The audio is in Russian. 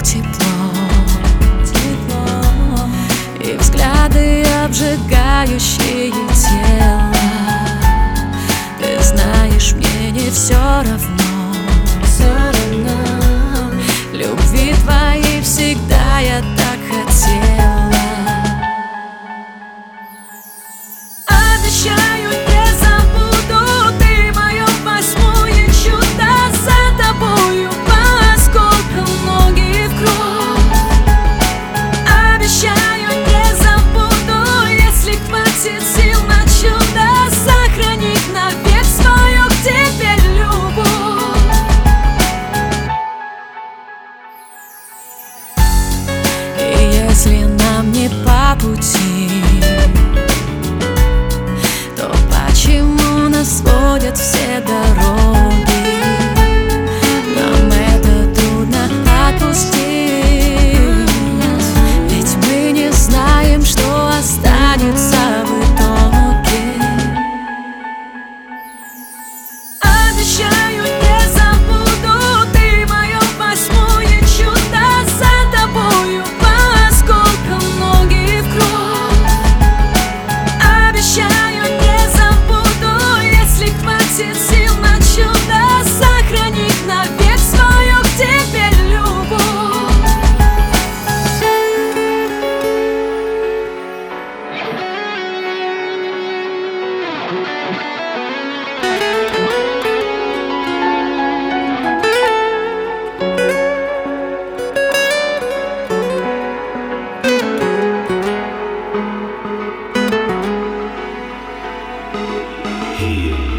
тепло, и взгляды, обжигающие тело. Ты знаешь, мне не все равно, любви твоей всегда я так хотела. Обещаю, не забуду, ты мое восьмое чудо. За тобою по осколкам ноги в кровь. Обещаю, не забуду, если хватит сил на чудо, сохранить навек свою к тебе любовь. И если нам не по пути, то почему нас сводят все дороги? Нам это трудно отпустить, ведь мы не знаем, что останется в итоге. Обещаю, не забуду, ты мое восьмое чудо. За тобою по осколкам ноги в кровь. Обещаю, не забуду, если хватит сил на чудо, сохранить навек свою к тебе любовь. Here.